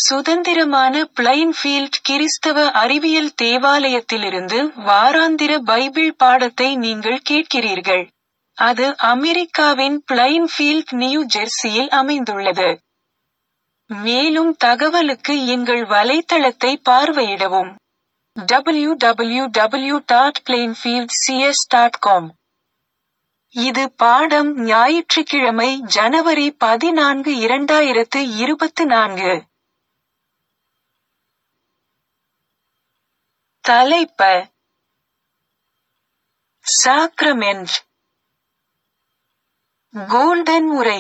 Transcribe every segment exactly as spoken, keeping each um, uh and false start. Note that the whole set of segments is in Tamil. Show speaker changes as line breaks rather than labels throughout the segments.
சுதந்திரமான பிளைன்ஃபீல்ட் கிறிஸ்தவ அறிவியல் தேவாலயத்திலிருந்து வாராந்திர பைபிள் பாடத்தை நீங்கள் கேட்கிறீர்கள். அது அமெரிக்காவின் பிளைன்ஃபீல்ட், நியூ ஜெர்சியில் அமைந்துள்ளது. மேலும் தகவலுக்கு எங்கள் வலைத்தளத்தை பார்வையிடவும். W W W dot Plainfield C S dot com. இது பாடம் ஞாயிற்றுக்கிழமை ஜனவரி பதினான்கு இரண்டாயிரத்து இருபத்து நான்கு. தலைப்ப சாக்ரமென்ட். கோல்டன் உரை.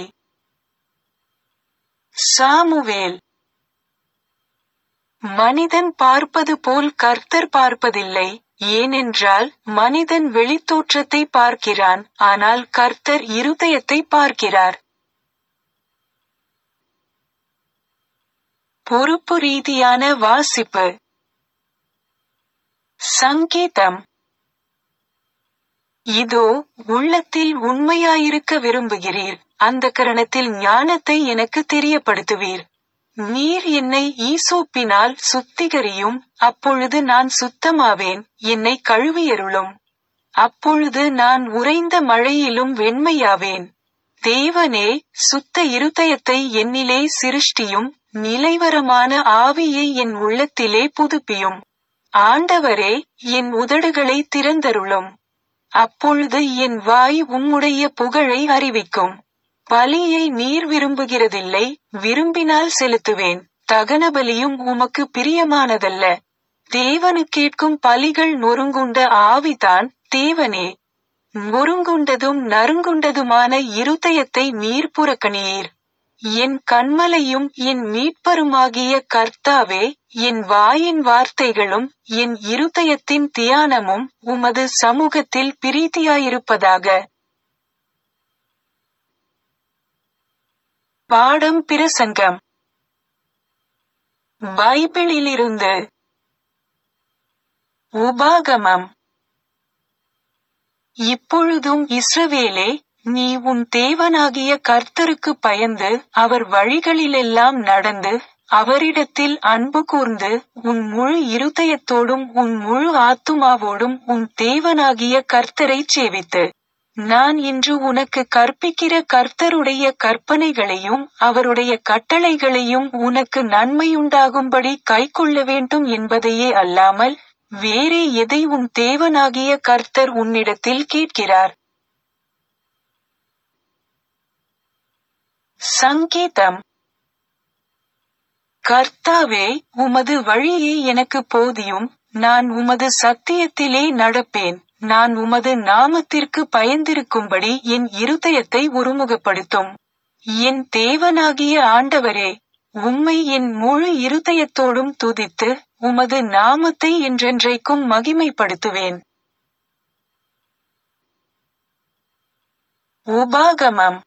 சாமுவேல். மனிதன் பார்ப்பது போல் கர்த்தர் பார்ப்பதில்லை, ஏனென்றால் மனிதன் வெளித்தோற்றத்தை பார்க்கிறான், ஆனால் கர்த்தர் இருதயத்தை பார்க்கிறார். பொறுப்பு ரீதியான வாசிப்பு. சங்கீதம். இதோ, உள்ளத்தில் உண்மையாயிருக்க விரும்புகிறீர், அந்த கரணத்தில் ஞானத்தை எனக்கு தெரியப்படுத்துவீர். நீர் என்னை ஈசோப்பினால் சுத்திகரியும், அப்பொழுது நான் சுத்தமாவேன், என்னை கழுவியருளும். அப்பொழுது நான் உறைந்த மழையிலும் வெண்மையாவேன். தேவனே, சுத்த இருதயத்தை என்னிலே சிருஷ்டியும், நிலைவரமான ஆவியை என் உள்ளத்திலே புதுப்பியும். ஆண்டவரே, என் உதடுகளை திறந்தருளும். அப்பொழுது என் வாய் உம்முடைய புகழை அறிவிக்கும். பலியை நீர் விரும்புகிறதில்லை, விரும்பினால் செலுத்துவேன். தகனபலியும் உமக்கு பிரியமானதல்ல. தேவனு கேட்கும் பலிகள் நொறுங்குண்ட ஆவிதான். தேவனே, நொறுங்குண்டதும் நறுங்குண்டதுமான இருதயத்தை நீர் புறக்கணியீர். என் கன்மலையும் என் மீட்பருமாகிய கர்த்தாவே, என் வாயின் வார்த்தைகளும் என் இருதயத்தின் தியானமும் உமது சமூகத்தில் பிரீதியாயிருப்பதாக. பாடம் பிரசங்கம். பைபிளிலிருந்து. உபாகமம். இப்பொழுதும் இஸ்ரவேலே, நீ உன் தேவனாகிய கர்த்தருக்கு பயந்து அவர் வழிகளிலெல்லாம் நடந்து அவரிடத்தில் அன்பு கூர்ந்து உன் முழு இருதயத்தோடும் உன் முழு ஆத்துமாவோடும் உன் தேவனாகிய கர்த்தரைச் சேவித்து, நான் இன்று உனக்கு கற்பிக்கிற கர்த்தருடைய கற்பனைகளையும் அவருடைய கட்டளைகளையும் உனக்கு நன்மையுண்டாகும்படி கைக்கொள்ள வேண்டும் என்பதையே அல்லாமல் வேறே எதை உன் தேவனாகிய கர்த்தர் உன்னிடத்தில் கேட்கிறார். சங்கீதம். கர்த்தாவே, உமது வழியை எனக்கு போதியும், நான் உமது சத்தியத்திலே நடப்பேன். நான் உமது நாமத்திற்கு பயந்திருக்கும்படி என் இருதயத்தை ஒருமுகப்படுத்தும். என் தேவனாகிய ஆண்டவரே, உம்மை என் முழு இருதயத்தோடும் துதித்து உமது நாமத்தை என்றென்றைக்கும் மகிமைப்படுத்துவேன். உபாகமம்.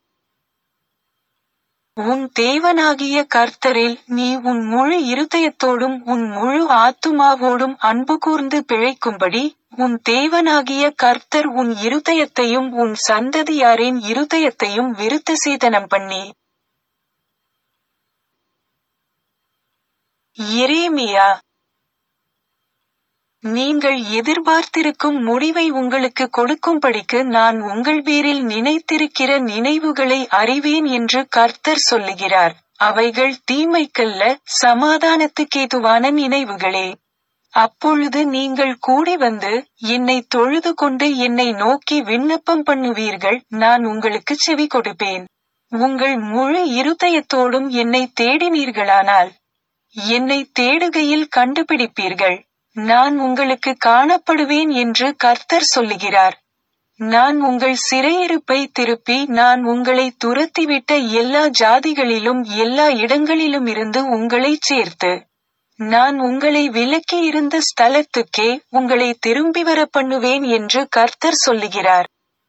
உன் தேவனாகிய கர்த்தரில் நீ உன் முழு இருதயத்தோடும் உன் முழு ஆத்துமாவோடும் அன்பு கூர்ந்து பிழைக்கும்படி உன் தேவனாகிய கர்த்தர் உன் இருதயத்தையும் உன் சந்ததியாரின் இருதயத்தையும் விருத்த சேதனம் பண்ணி. எரேமியா. நீங்கள் எதிர்பார்த்திருக்கும் முடிவை உங்களுக்கு கொடுக்கும்படிக்கு நான் உங்கள் பேரில் நினைத்திருக்கிற நினைவுகளை அறிவேன் என்று கர்த்தர் சொல்லுகிறார். அவைகள் தீமைக்கல்ல, சமாதானத்துக்கேதுவான நினைவுகளே. அப்பொழுது நீங்கள் கூடி வந்து என்னை தொழுது கொண்டு என்னை நோக்கி விண்ணப்பம் பண்ணுவீர்கள், நான் உங்களுக்கு செவி கொடுப்பேன். உங்கள் முழு இருதயத்தோடும் என்னை தேடினீர்களானால் என்னை தேடுகையில் கண்டுபிடிப்பீர்கள். நான் உங்களுக்கு காணப்படுவேன் என்று கர்த்தர் சொல்லுகிறார். நான் உங்கள் சிறையிருப்பை திருப்பி நான் உங்களை துரத்திவிட்ட எல்லா ஜாதிகளிலும் எல்லா இடங்களிலுமிருந்து உங்களைச் சேர்த்து நான் உங்களை விலக்கியிருந்த ஸ்தலத்துக்கே உங்களை திரும்பி வர பண்ணுவேன் என்று கர்த்தர் சொல்லுகிறார்.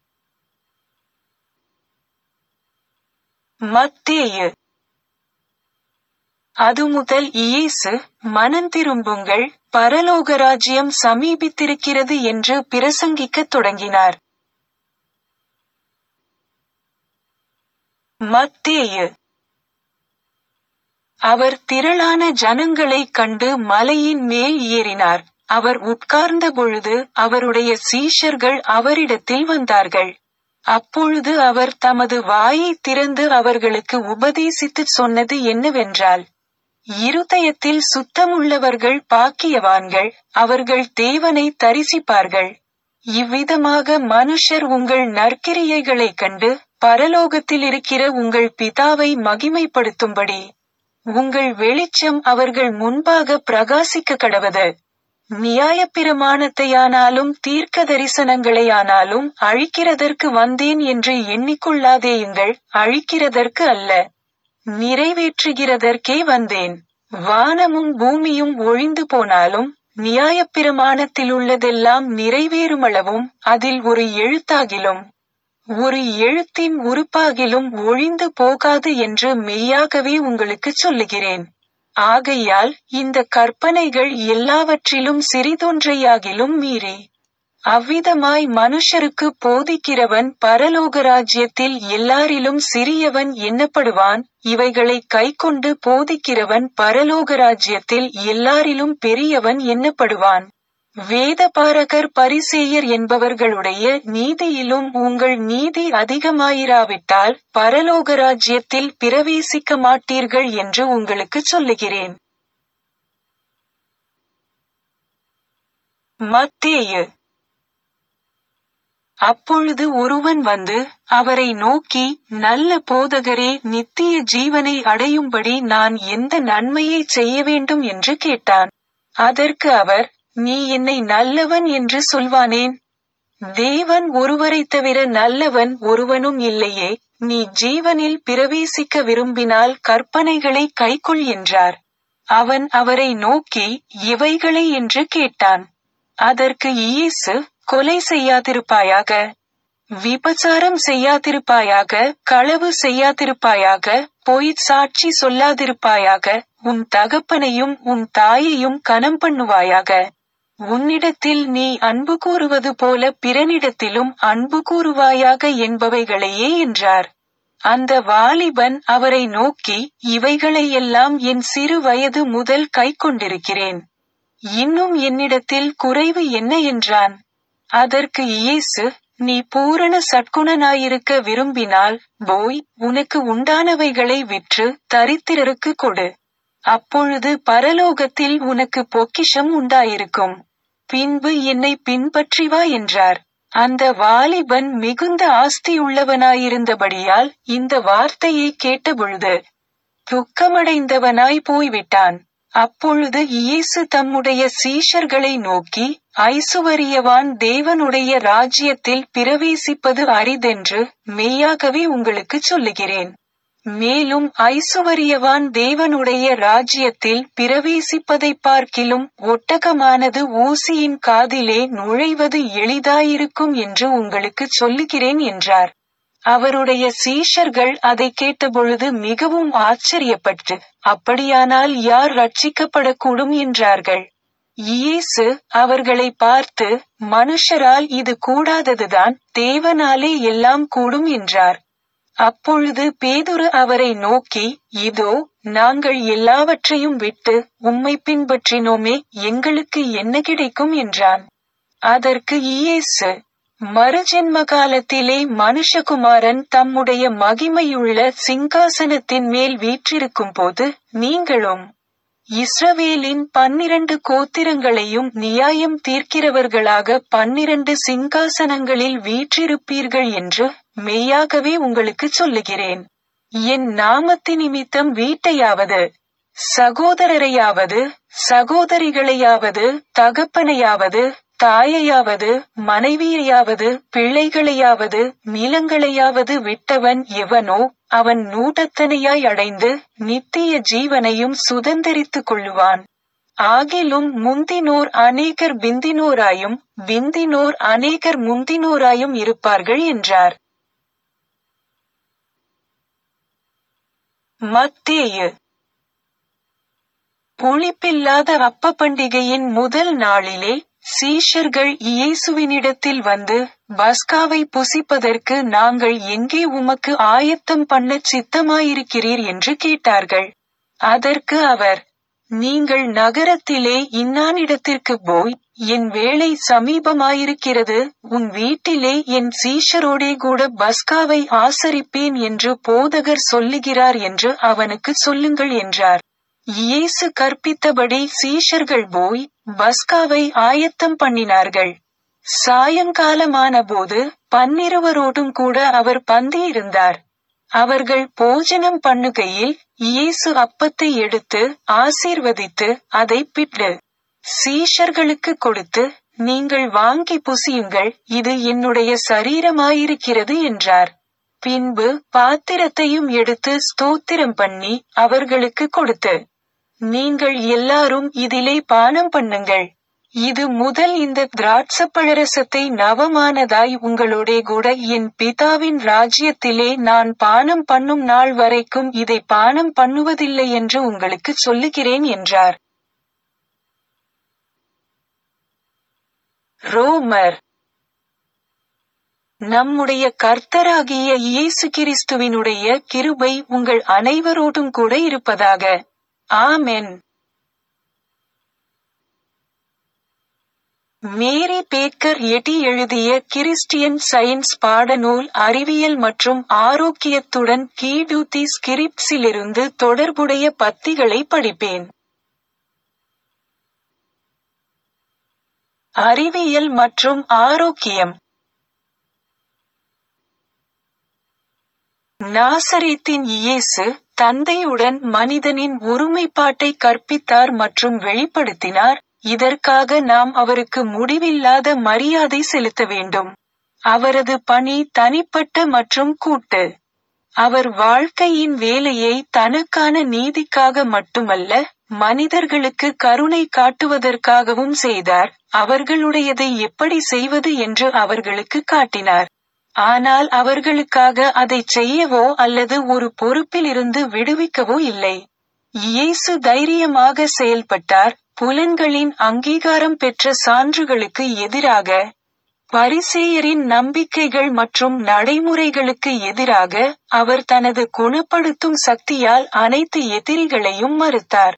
மத்தேயு. அது முதல் இயேசு, மனந்திரும்புங்கள், பரலோகராஜ்யம் சமீபித்திருக்கிறது என்று பிரசங்கிக்கத் தொடங்கினார். மத்தேயு. அவர் திரளான ஜனங்களைக் கண்டு மலையின் மேல் ஏறினார். அவர் உட்கார்ந்த பொழுது அவருடைய சீஷர்கள் அவரிடத்தில் வந்தார்கள். அப்பொழுது அவர் தமது வாயைத் திறந்து அவர்களுக்கு உபதேசித்துச் சொன்னது என்னவென்றால், இருதயத்தில் சுத்தமுள்ளவர்கள் பாக்கியவான்கள், அவர்கள் தேவனை தரிசிப்பார்கள். இவ்விதமாக மனுஷர் உங்கள் நற்கிரியைகளைக் கண்டு பரலோகத்திலிருக்கிற உங்கள் பிதாவை மகிமைப்படுத்தும்படி உங்கள் வெளிச்சம் அவர்கள் முன்பாக பிரகாசிக்க கடவது. நியாயப்பிரமாணத்தையானாலும் தீர்க்க தரிசனங்களையானாலும் அழிக்கிறதற்கு வந்தேன் என்று எண்ணிக்கொள்ளாதேயுங்கள், அழிக்கிறதற்கு அல்ல, நிறைவேற்றுகிறதற்கே வந்தேன். வானமும் பூமியும் ஒழிந்து போனாலும் நியாயப்பிரமாணத்திலுள்ளதெல்லாம் நிறைவேறுமளவும் அதில் ஒரு எழுத்தாகிலும் ஒரு எழுத்தின் உறுப்பாகிலும் ஒழிந்து போகாது என்று மெய்யாகவே உங்களுக்குச் சொல்லுகிறேன். ஆகையால் இந்த கற்பனைகள் எல்லாவற்றிலும் சிறிதொன்றையாகிலும் மீறி அவ்விதமாய் மனுஷருக்கு போதிக்கிறவன் பரலோக ராஜ்யத்தில் எல்லாரிலும் சிறியவன் எண்ணப்படுவான். இவைகளை கைக்கொண்டு போதிக்கிறவன் பரலோக ராஜ்யத்தில் எல்லாரிலும் பெரியவன் எண்ணப்படுவான். வேதபாரகர் பரிசேயர் என்பவர்களுடைய நீதியிலும் உங்கள் நீதி அதிகமாயிராவிட்டால் பரலோக ராஜ்யத்தில் பிரவேசிக்க மாட்டீர்கள் என்று உங்களுக்குச் சொல்லுகிறேன். மத்தேயு. அப்பொழுது ஒருவன் வந்து அவரை நோக்கி, நல்ல போதகரே, நித்திய ஜீவனை அடையும்படி நான் எந்த நன்மையைச் செய்ய வேண்டும் என்று கேட்டான். அதற்கு அவர், நீ என்னை நல்லவன் என்று சொல்வானேன்? தேவன் ஒருவரைத் தவிர நல்லவன் ஒருவனும் இல்லையே. நீ ஜீவனில் பிரவேசிக்க விரும்பினால் கற்பனைகளை கைக்கொள் என்றார். அவன் அவரை நோக்கி, எவைகளை என்று கேட்டான். அதற்கு இயேசு, கொலை செய்யாதிருப்பாயாக, விபசாரம் செய்யாதிருப்பாயாக, களவு செய்யாதிருப்பாயாக, பொய்ச் சாட்சி சொல்லாதிருப்பாயாக, உன் தகப்பனையும் உன் தாயையும் கனம் பண்ணுவாயாக. உன்னிடத்தில் நீ அன்பு கூறுவது போல பிறனிடத்திலும் அன்பு கூறுவாயாக என்பவைகளையே என்றார். அந்த வாலிபன் அவரை நோக்கி, இவைகளையெல்லாம் என் சிறு வயது முதல் கைக்கொண்டிருக்கிறேன். இன்னும் என்னிடத்தில் குறைவு என்ன என்றான். அதற்கு இயேசு, நீ பூரண சற்குணனாயிருக்க விரும்பினால் போய் உனக்கு உண்டானவைகளை விற்று தரித்திரருக்கு கொடு. அப்பொழுது பரலோகத்தில் உனக்கு பொக்கிஷம் உண்டாயிருக்கும். பின்பு என்னை பின்பற்றி வா என்றார். அந்த வாலிபன் மிகுந்த ஆஸ்தியுள்ளவனாயிருந்தபடியால் இந்த வார்த்தையை கேட்டபொழுது துக்கமடைந்தவனாய் போய்விட்டான். அப்பொழுது இயேசு தம்முடைய சீஷர்களை நோக்கி, ஐசுவரியவான் தேவனுடைய ராஜ்யத்தில் பிரவேசிப்பது அரிதென்று மெய்யாகவே உங்களுக்குச் சொல்லுகிறேன். மேலும் ஐசுவரியவான் தேவனுடைய ராஜ்யத்தில் பிரவேசிப்பதைப் பார்க்கிலும் ஒட்டகமானது ஊசியின் காதிலே நுழைவது எளிதாயிருக்கும் என்று உங்களுக்குச் சொல்லுகிறேன் என்றார். அவருடைய சீஷர்கள் அதை கேட்டபொழுது மிகவும் ஆச்சரியப்பட்டு, அப்படியானால் யார் ரட்சிக்கப்படக்கூடும் என்றார்கள். இயேசு அவர்களை பார்த்து, மனுஷரால் இது கூடாததுதான், தேவனாலே எல்லாம் கூடும் என்றார். அப்பொழுது பேதுரு அவரை நோக்கி, இதோ நாங்கள் எல்லாவற்றையும் விட்டு உம்மை பின்பற்றினோமே, எங்களுக்கு என்ன கிடைக்கும் என்றான். அதற்கு இயேசு, மறுஜென்ம காலத்திலே மனுஷகுமாரன் தம்முடைய மகிமையுள்ள சிங்காசனத்தின் மேல் வீற்றிருக்கும் போது நீங்களும் இஸ்ரவேலின் பன்னிரண்டு கோத்திரங்களையும் நியாயம் தீர்க்கிறவர்களாக பன்னிரண்டு சிங்காசனங்களில் வீற்றிருப்பீர்கள் என்று மெய்யாகவே உங்களுக்குச் சொல்லுகிறேன். என் நாமத்து நிமித்தம் வீட்டையாவது, சகோதரரையாவது, சகோதரிகளையாவது, தகப்பனையாவது, தாயையாவது, மனைவியையாவது, பிள்ளைகளையாவது, நிலங்களையாவது விட்டவன் எவனோ அவன் நூறத்தனையாய் அடைந்து நித்திய ஜீவனையும் சுதந்தரித்துக் கொள்ளுவான். ஆகிலும் முந்தினோர் அநேகர் பிந்தினோராயும் பிந்தினோர் அநேகர் முந்தினோராயும் இருப்பார்கள் என்றார். மத்தேயு. புளிப்பில்லாத அப்ப பண்டிகையின் முதல் நாளிலே சீஷர்கள் இயேசுவினிடத்தில் வந்து, பஸ்காவை புசிப்பதற்கு நாங்கள் எங்கே உமக்கு ஆயத்தம் பண்ணச் சித்தமாயிருக்கிறீர் என்று கேட்டார்கள். அதற்கு அவர், நீங்கள் நகரத்திலே இன்னானிடத்திற்கு போய், என் வேளை சமீபமாயிருக்கிறது, உன் வீட்டிலே என் சீஷரோடே கூட பஸ்காவை ஆசரிப்பேன் என்று போதகர் சொல்லுகிறார் என்று அவனுக்கு சொல்லுங்கள் என்றார். இயேசு கற்பித்தபடி சீஷர்கள் போய் பஸ்காவை ஆயத்தம் பண்ணினார்கள். சாயங்காலமானபோது பன்னிருவரோடும் கூட அவர் பந்தியிருந்தார். அவர்கள் போஜனம் பண்ணுகையில் இயேசு அப்பத்தை எடுத்து ஆசீர்வதித்து அதை பிட்டு சீஷர்களுக்கு கொடுத்து, நீங்கள் வாங்கி புசியுங்கள், இது என்னுடைய சரீரமாயிருக்கிறது என்றார். பின்பு பாத்திரத்தையும் எடுத்து ஸ்தோத்திரம் பண்ணி அவர்களுக்கு கொடுத்து, நீங்கள் எல்லாரும் இதிலே பானம் பண்ணுங்கள். இது முதல் இந்த திராட்சப்பழரசத்தை நவமானதாய் உங்களோடே கூட என் பிதாவின் ராஜ்யத்திலே நான் பானம் பண்ணும் நாள் வரைக்கும் இதை பானம் பண்ணுவதில்லை என்று உங்களுக்கு சொல்லுகிறேன் என்றார். ரோமர். நம்முடைய கர்த்தராகிய இயேசு கிறிஸ்துவினுடைய கிருபை உங்கள் அனைவரோடும் கூட இருப்பதாக. ஆமென். மேரி பேக்கர் எட்டி எழுதிய கிறிஸ்டியன் சயின்ஸ் பாடநூல் அறிவியல் மற்றும் ஆரோக்கியத்துடன் கீடூத்தி ஸ்கிரிப்ட்ஸிலிருந்து தொடர்புடைய பத்திகளை படிப்பேன். அறிவியல் மற்றும் ஆரோக்கியம். நாசரேத்தின் இயேசு தந்தையுடன் மனிதனின் ஒருமைப்பாட்டை கற்பித்தார் மற்றும் வெளிப்படுத்தினார். இதற்காக நாம் அவருக்கு முடிவில்லாத மரியாதை செலுத்த வேண்டும். அவரது பணி தனிப்பட்ட மற்றும் கூட்டு. அவர் வாழ்க்கையின் வேலையை தனக்கான நீதிக்காக மட்டுமல்ல, மனிதர்களுக்கு கருணை காட்டுவதற்காகவும் செய்தார். அவர்களுடையதை எப்படி செய்வது என்று அவர்களுக்கு காட்டினார். ஆனால் அவர்களுக்காக அதைச் செய்யவோ அல்லது ஒரு பொறுப்பிலிருந்து விடுவிக்கவோ இல்லை. இயேசு தைரியமாக செயல்பட்டார். புலன்களின் அங்கீகாரம் பெற்ற சான்றுகளுக்கு எதிராக, பரிசேயரின் நம்பிக்கைகள் மற்றும் நடைமுறைகளுக்கு எதிராக, அவர் தனது குணப்படுத்தும் சக்தியால் அனைத்து எதிரிகளையும் மறுத்தார்.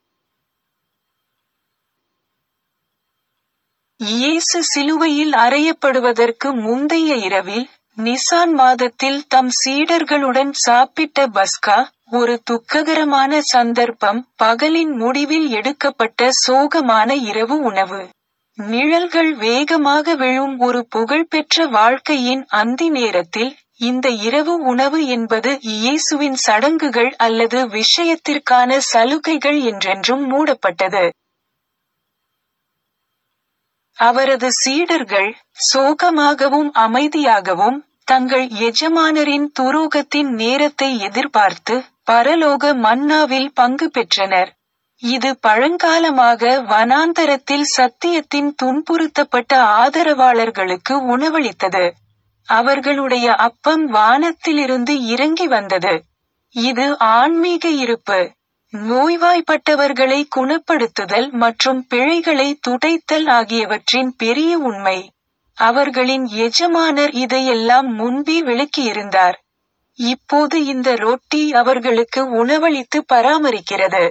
இயேசு சிலுவையில் அறையப்படுவதற்கு முந்தைய இரவில், நிசான் மாதத்தில் தம் சீடர்களுடன் சாப்பிட்ட பஸ்கா, ஒரு துக்ககரமான சந்தர்ப்பம். பகலின் முடிவில் எடுக்கப்பட்ட சோகமான இரவு உணவு. நிழல்கள் வேகமாக விழும் ஒரு புகழ்பெற்ற வாழ்க்கையின் அந்தி நேரத்தில், இந்த இரவு உணவு என்பது இயேசுவின் சடங்குகள் அல்லது விஷயத்திற்கான சலுகைகள் என்றென்றும் மூடப்பட்டது. அவரது சீடர்கள், சோகமாகவும் அமைதியாகவும், தங்கள் எஜமானரின் துரோகத்தின் நேரத்தை எதிர்பார்த்து, பரலோக மன்னாவில் பங்கு பெற்றனர். இது பழங்காலமாக வனாந்தரத்தில் சத்தியத்தின் துன்புறுத்தப்பட்ட ஆதரவாளர்களுக்கு உணவளித்தது. அவர்களுடைய அப்பம் வானத்திலிருந்து இறங்கி வந்தது. இது ஆன்மீக இருப்பு. நோய்வாய்ப்பட்டவர்களை குணப்படுத்துதல் மற்றும் பிழைகளை துடைத்தல் ஆகியவற்றின் பெரிய உண்மை. அவர்களின் எஜமானர் இதையெல்லாம் முன்பே விளக்கியிருந்தார். இப்போது இந்த ரொட்டி அவர்களுக்கு உணவளித்து பராமரிக்கிறது.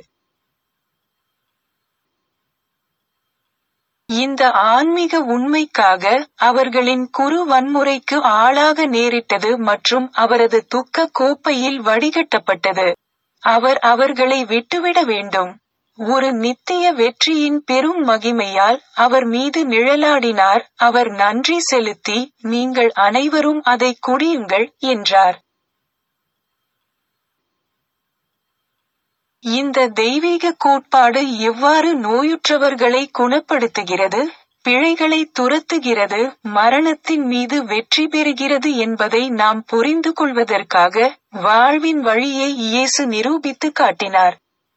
இந்த ஆன்மீக உண்மைக்காக அவர்களின் குரு வன்முறைக்கு ஆளாக நேரிட்டது மற்றும் அவரது துக்க கோப்பையில் வடிகட்டப்பட்டது. அவர் அவர்களை விட்டுவிட வேண்டும். ஒரு நித்திய வெற்றியின் பெரும் மகிமையால் அவர் மீது நிழலாடினார். அவர் நன்றி செலுத்தி, நீங்கள் அனைவரும் அதை குடியுங்கள் என்றார். இந்த தெய்வீக கோட்பாடு எவ்வாறு நோயுற்றவர்களை குணப்படுத்துகிறது, பிழைகளை துரத்துகிறது, மரணத்தின் மீது வெற்றி பெறுகிறது என்பதை நாம் புரிந்து கொள்வதற்காக வாழ்வின் வழியை இயேசு நிரூபித்து காட்டினார்.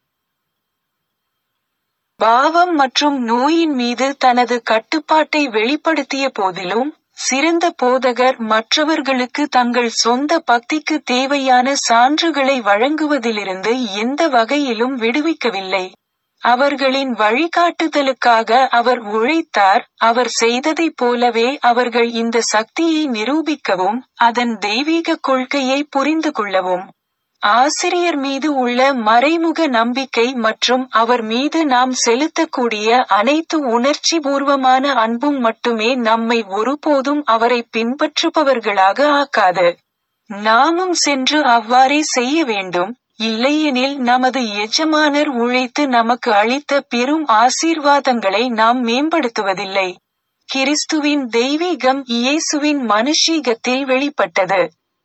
பாவம் மற்றும் நோயின் மீது தனது கட்டுப்பாட்டை வெளிப்படுத்திய போதிலும், சிறந்த போதகர் மற்றவர்களுக்கு தங்கள் சொந்த பக்திக்கு தேவையான சான்றுகளை வழங்குவதிலிருந்து எந்த வகையிலும் விடுவிக்கவில்லை. அவர்களின் வழிகாட்டுதலுக்காக அவர் உழைத்தார். அவர் செய்ததைப் போலவே அவர்கள் இந்த சக்தியை நிரூபிக்கவும், அதன் தெய்வீக கொள்கையை புரிந்து கொள்ளவும். ஆசிரியர் மீது உள்ள மறைமுக நம்பிக்கை மற்றும் அவர் மீது நாம் செலுத்தக்கூடிய அனைத்து உணர்ச்சிபூர்வமான அன்பும் மட்டுமே நம்மை ஒருபோதும் அவரை பின்பற்றுபவர்களாக ஆக்காது. நாமும் சென்று அவ்வாறே செய்ய வேண்டும், இல்லையெனில் நமது எஜமானர் உழைத்து நமக்கு அளித்த பெரும் ஆசீர்வாதங்களை நாம் மேம்படுத்துவதில்லை. கிறிஸ்துவின் தெய்வீகம் இயேசுவின் மனுஷீகத்தில் வெளிப்பட்டது.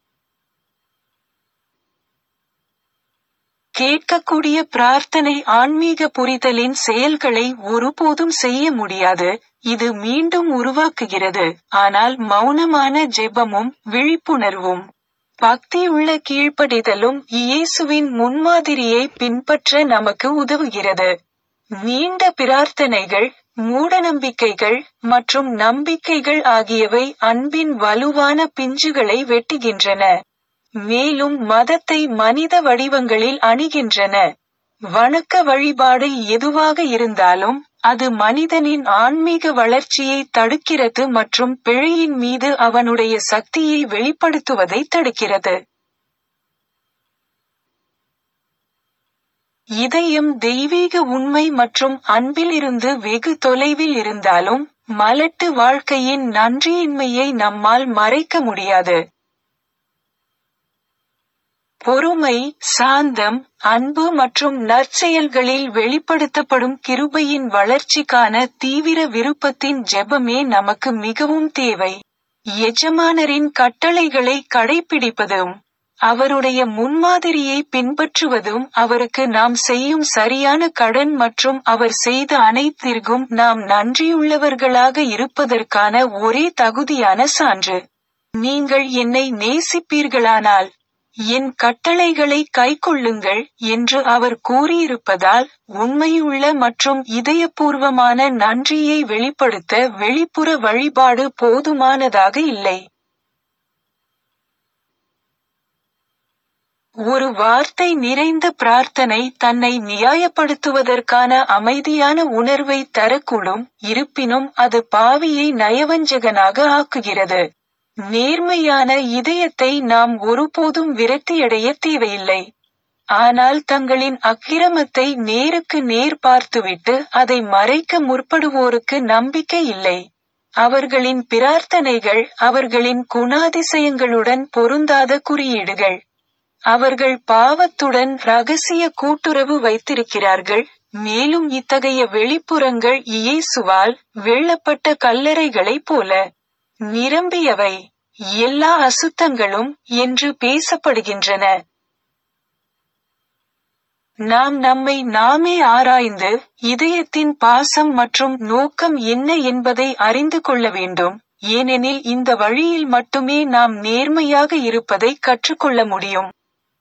கேட்கக்கூடிய பிரார்த்தனை ஆன்மீக புரிதலின் செயல்களை ஒருபோதும் செய்ய முடியாது, இது மீண்டும் உருவாக்குகிறது, ஆனால் மௌனமான ஜெபமும் விழிப்புணர்வும் பக்தியுள்ள கீழ்ப்படிதலும் இயேசுவின் முன்மாதிரியை பின்பற்ற நமக்கு உதவுகிறது. நீண்ட பிரார்த்தனைகள், மூடநம்பிக்கைகள் மற்றும் நம்பிக்கைகள் ஆகியவை அன்பின் வலுவான பிஞ்சுகளை வெட்டுகின்றன, மேலும் மதத்தை மனித வடிவங்களில் அணிகின்றன. வணக்க வழிபாடு எதுவாக இருந்தாலும் அது மனிதனின் ஆன்மீக வளர்ச்சியை தடுக்கிறது மற்றும் பிழையின் மீது அவனுடைய சக்தியை வெளிப்படுத்துவதை தடுக்கிறது. இதயம் தெய்வீக உண்மை மற்றும் அன்பிலிருந்து வெகு தொலைவில் இருந்தாலும் மலட்டு வாழ்க்கையின் நன்றியின்மையை நம்மால் மறைக்க முடியாது. பொறுமை, சாந்தம், அன்பு மற்றும் நற்செயல்களில் வெளிப்படுத்தப்படும் கிருபையின் வளர்ச்சிக்கான தீவிர விருப்பத்தின் ஜெபமே நமக்கு மிகவும் தேவை. எஜமானரின் கட்டளைகளை கடைப்பிடிப்பதும் அவருடைய முன்மாதிரியை பின்பற்றுவதும் அவருக்கு நாம் செய்யும் சரியான கடன் மற்றும் அவர் செய்த அனைத்திற்கும் நாம் நன்றியுள்ளவர்களாக இருப்பதற்கான ஒரே தகுதியான சான்று. நீங்கள் என்னை நேசிப்பீர்களானால் என் கட்டளைகளை கைக்கொள்ளுங்கள் என்று அவர் கூறியிருப்பதால் உண்மையுள்ள மற்றும் இதயபூர்வமான நன்றியை வெளிப்படுத்த வெளிப்புற வழிபாடு போதுமானதாக இல்லை. ஒரு வார்த்தை நிறைந்த பிரார்த்தனை தன்னை நியாயப்படுத்துவதற்கான அமைதியான உணர்வை தரக்கூடும், இருப்பினும் அது பாவியை நயவஞ்சகனாக ஆக்குகிறது. நேர்மையான இதயத்தை நாம் ஒருபோதும் விரக்தியடைய தேவையில்லை. ஆனால் தங்களின் அக்கிரமத்தை நேருக்கு நேர் பார்த்துவிட்டு அதை மறைக்க முற்படுவோருக்கு நம்பிக்கை இல்லை. அவர்களின் பிரார்த்தனைகள் அவர்களின் குணாதிசயங்களுடன் பொருந்தாத குறியீடுகள். அவர்கள் பாவத்துடன் இரகசிய கூட்டுறவு வைத்திருக்கிறார்கள், மேலும் இத்தகைய வெளிப்புறங்கள் இயேசுவால் வெள்ளப்பட்ட கல்லறைகளைப் போல நிரம்பியவை, எல்லா அசுத்தங்களும் என்று பேசப்படுகின்றன. நாம் நம்மை நாமே ஆராய்ந்து இதயத்தின் பாசம் மற்றும் நோக்கம் என்ன என்பதை அறிந்து கொள்ள வேண்டும், ஏனெனில் இந்த வழியில் மட்டுமே நாம் நேர்மையாக இருப்பதை கற்றுக்கொள்ள முடியும்.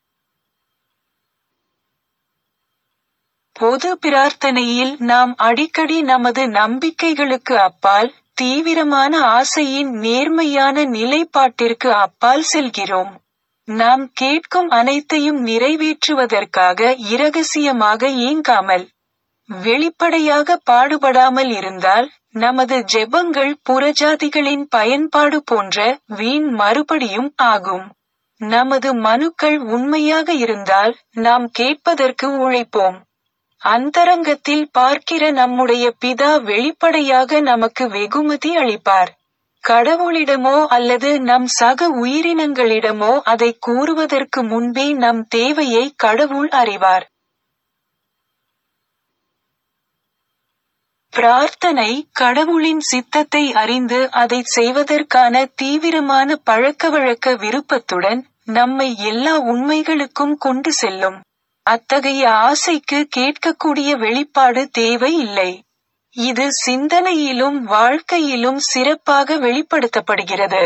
பொது பிரார்த்தனையில் நாம் அடிக்கடி நமது நம்பிக்கைகளுக்கு அப்பால், தீவிரமான ஆசையின் நேர்மையான நிலைப்பாட்டிற்கு அப்பால் செல்கிறோம். நாம் கேட்கும் அனைத்தையும் நிறைவேற்றுவதற்காக இரகசியமாக ஏங்காமல், வெளிப்படையாக பாடுபடாமல் இருந்தால், நமது ஜெபங்கள் புறஜாதிகளின் பயன்பாடு போன்ற வீண் மறுபடியும் ஆகும். நமது மனுக்கள் உண்மையாக இருந்தால் நாம் கேட்பதற்கு உழைப்போம். அந்தரங்கத்தில் பார்க்கிற நம்முடைய பிதா வெளிப்படையாக நமக்கு வெகுமதி அளிப்பார். கடவுளிடமோ அல்லது நம் சக உயிரினங்களிடமோ அதை கூறுவதற்கு முன்பே நம் தேவையை கடவுள் அறிவார். பிரார்த்தனை கடவுளின் சித்தத்தை அறிந்து அதை செய்வதற்கான தீவிரமான பழக்கவழக்க விருப்பத்துடன் நம்மை எல்லா உண்மைகளுக்கும் கொண்டு செல்லும். அத்தகைய ஆசைக்கு கேட்கக்கூடிய வெளிப்பாடு தேவை இல்லை. இது சிந்தனையிலும் வாழ்க்கையிலும் சிறப்பாக வெளிப்படுத்தப்படுகிறது.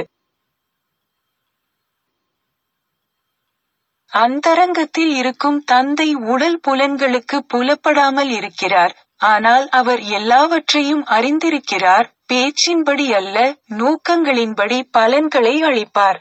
அந்தரங்கத்தில் இருக்கும் தந்தை உடல் புலன்களுக்கு புலப்படாமல் இருக்கிறார், ஆனால் அவர் எல்லாவற்றையும் அறிந்திருக்கிறார். பேச்சின்படி அல்ல, நோக்கங்களின்படி பலன்களை அளிப்பார்.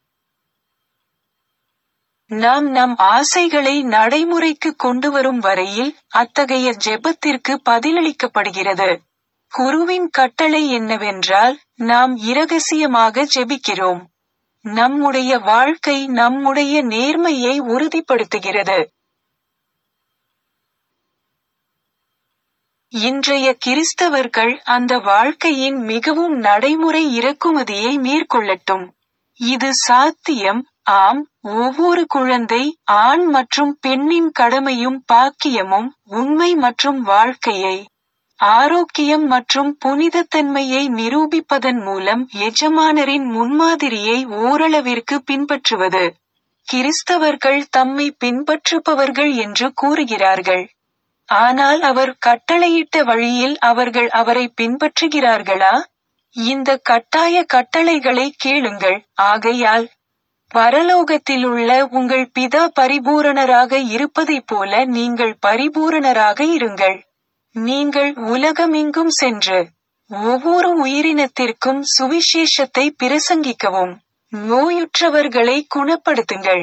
நாம் நம் ஆசைகளை நடைமுறைக்கு கொண்டு வரும் வரையில் அத்தகைய ஜெபத்திற்கு பதிலளிக்கப்படுகிறது. குருவின் கட்டளை என்னவென்றால், நாம் இரகசியமாக ஜெபிக்கிறோம். நம்முடைய வாழ்க்கை நம்முடைய நேர்மையை உறுதிப்படுத்துகிறது. இன்றைய கிறிஸ்தவர்கள் அந்த வாழ்க்கையின் மிகவும் நடைமுறை இறக்குமதியை மேற்கொள்ளட்டும். இது சாத்தியம், ஆம். ஒவ்வொரு குழந்தை, ஆண் மற்றும் பெண்ணின் கடமையும் பாக்கியமும், உண்மை மற்றும் வாழ்க்கையை, ஆரோக்கியம் மற்றும் புனிதத்தன்மையை நிரூபிப்பதன் மூலம் எஜமானரின் முன்மாதிரியை ஓரளவிற்கு பின்பற்றுவது. கிறிஸ்தவர்கள் தம்மை பின்பற்றுபவர்கள் என்று கூறுகிறார்கள். ஆனால் அவர் கட்டளையிட்ட வழியில் அவர்கள் அவரை பின்பற்றுகிறார்களா? இந்த கட்டாய கட்டளைகளை கேளுங்கள். ஆகையால் பரலோகத்திலுள்ள உங்கள் பிதா பரிபூரணராக இருப்பதைப் போல நீங்கள் பரிபூரணராக இருங்கள். நீங்கள் உலகமெங்கும் சென்று ஒவ்வொரு உயிரினத்திற்கும் சுவிசேஷத்தை பிரசங்கிக்கவும், நோயுற்றவர்களை குணப்படுத்துங்கள்.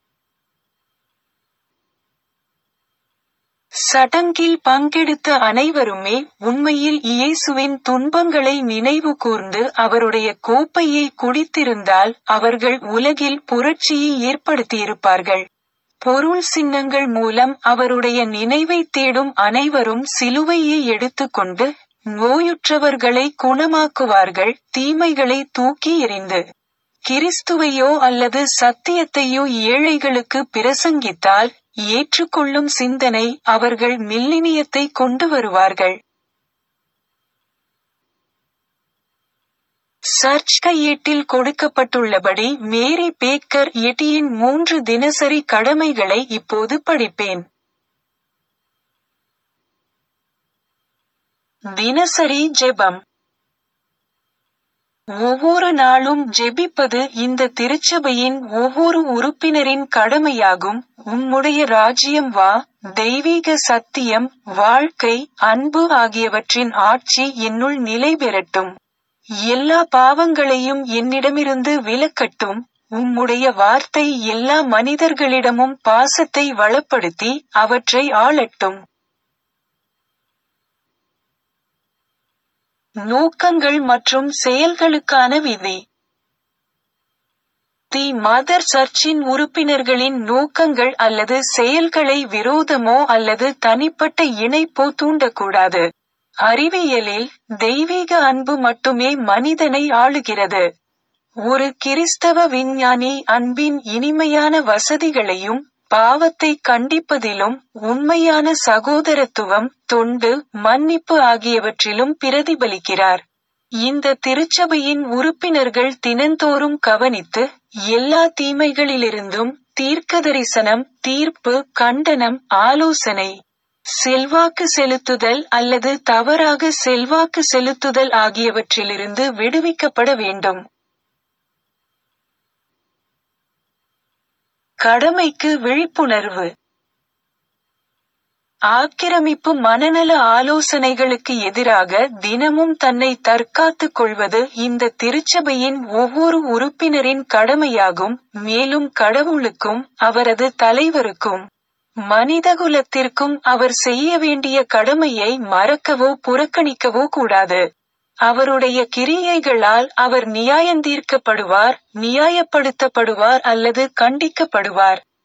சடங்கில் பங்கெடுத்த அனைவருமே உண்மையில் இயேசுவின் துன்பங்களை நினைவு கூர்ந்து அவருடைய கோப்பையை குடித்திருந்தால் அவர்கள் உலகில் புரட்சியை ஏற்படுத்தியிருப்பார்கள். பொருள் சின்னங்கள் மூலம் அவருடைய நினைவை தேடும் அனைவரும் சிலுவையை எடுத்துக்கொண்டு நோயுற்றவர்களை குணமாக்குவார்கள். தீமைகளை தூக்கி எறிந்து கிறிஸ்துவையோ அல்லது சத்தியத்தையோ ஏழைகளுக்கு பிரசங்கித்தால் ஏற்றுக்கொள்ளும் சிந்தனை அவர்கள் மில்லினியத்தை கொண்டு வருவார்கள். சர்ச் கையேட்டில் கொடுக்கப்பட்டுள்ளபடி மேரி பேக்கர் எட்டியின் மூன்று தினசரி கடமைகளை இப்போது படிப்பேன். தினசரி ஜெபம். ஒவ்வொரு நாளும் ஜெபிப்பது இந்த திருச்சபையின் ஒவ்வொரு உறுப்பினரின் கடமையாகும். உம்முடைய ராஜ்யம் வா, தெய்வீக சத்தியம், வாழ்க்கை, அன்பு ஆகியவற்றின் ஆட்சி என்னுள் நிலை பெறட்டும். எல்லா பாவங்களையும் என்னிடமிருந்து விலக்கட்டும். உம்முடைய வார்த்தை எல்லா மனிதர்களிடமும் பாசத்தை வளப்படுத்தி அவற்றை ஆளட்டும். நோக்கங்கள் மற்றும் செயல்களுக்கான விதி. தி மதர் சர்ச்சின் உறுப்பினர்களின் நோக்கங்கள் அல்லது செயல்களை விரோதமோ அல்லது தனிப்பட்ட இணைப்போ தூண்டக்கூடாது. அறிவியலில் தெய்வீக அன்பு மட்டுமே மனிதனை ஆளுகிறது. ஒரு கிறிஸ்தவ விஞ்ஞானி அன்பின் இனிமையான வசதிகளையும் பாவத்தை கண்டிப்பதிலும் உண்மையான சகோதரத்துவம், தொண்டு, மன்னிப்பு ஆகியவற்றிலும் பிரதிபலிக்கிறார். இந்த திருச்சபையின் உறுப்பினர்கள் தினந்தோறும் கவனித்து எல்லா தீமைகளிலிருந்தும் தீர்க்கதரிசனம், தீர்ப்பு, கண்டனம், ஆலோசனை, செல்வாக்கு செலுத்துதல் அல்லது தவறாக செல்வாக்கு செலுத்துதல் ஆகியவற்றிலிருந்து விடுவிக்கப்பட வேண்டும். கடமைக்கு விழிப்புணர்வு. ஆக்கிரமிப்பு மனநல ஆலோசனைகளுக்கு எதிராக தினமும் தன்னை தற்காத்துக் கொள்வது இந்த திருச்சபையின் ஒவ்வொரு உறுப்பினரின் கடமையாகும். மேலும் கடவுளுக்கும் அவரது தலைவருக்கும் மனிதகுலத்திற்கும் அவர் செய்ய வேண்டிய கடமையை மறக்கவோ புறக்கணிக்கவோ கூடாது. அவருடைய கிரியைகளால் அவர் நியாயந்தீர்க்கப்படுவார், நியாயப்படுத்தப்படுவார் அல்லது கண்டிக்கப்படுவார்.